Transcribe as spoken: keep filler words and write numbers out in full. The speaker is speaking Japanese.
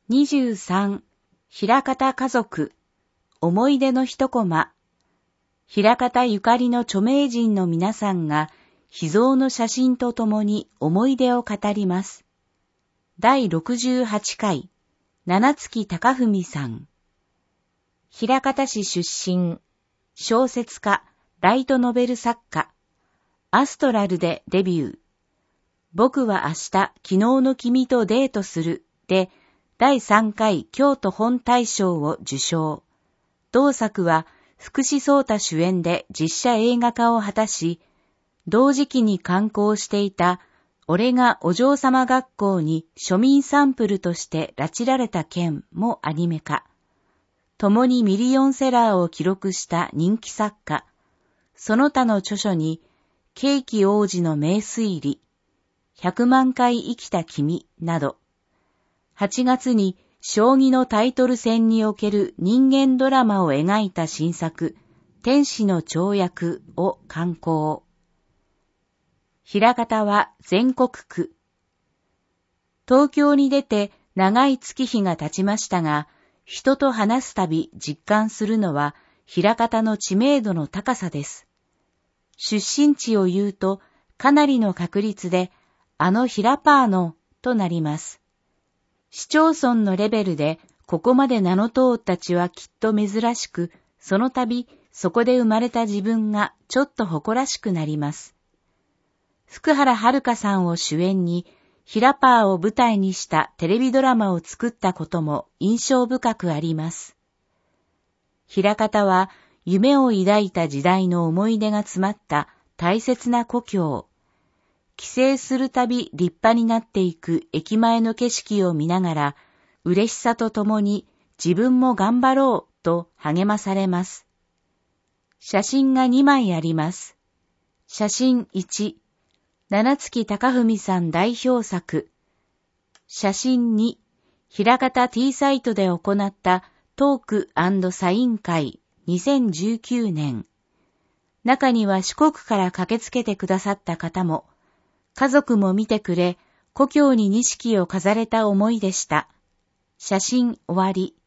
にじゅうさん、枚方家族、思い出の一コマ。枚方ゆかりの著名人の皆さんが秘蔵の写真とともに思い出を語ります。だいろくじゅうはちかい、七月貴文さん。枚方市出身、小説家、ライトノベル作家、アストラルでデビュー。僕は明日、昨日の君とデートするで、だいさんかい京都本大賞を受賞。同作は福士蒼汰主演で実写映画化を果たし、同時期に刊行していた俺がお嬢様学校に庶民サンプルとして拉致られた件もアニメ化。共にミリオンセラーを記録した人気作家。その他の著書に、ケーキ王子の名推理、百万回生きた君など、はちがつに将棋のタイトル戦における人間ドラマを描いた新作、天使の跳躍を刊行。枚方は全国区。東京に出て長い月日が経ちましたが、人と話すたび実感するのは枚方の知名度の高さです。出身地を言うとかなりの確率であのひらパーのとなります。市町村のレベルでここまで名の通った地はきっと珍しく、その度そこで生まれた自分がちょっと誇らしくなります。福原遥さんを主演にひらパーを舞台にしたテレビドラマを作ったことも印象深くあります。枚方は夢を抱いた時代の思い出が詰まった大切な故郷。帰省するたび立派になっていく駅前の景色を見ながら、嬉しさとともに自分も頑張ろうと励まされます。写真がにまいあります。写真いち、七月貴文さん代表作。写真に、枚方 T サイトで行ったトーク&サイン会にせんじゅうきゅうねん。中には四国から駆けつけてくださった方も、家族も見てくれ、故郷に錦を飾れた思いでした。写真終わり。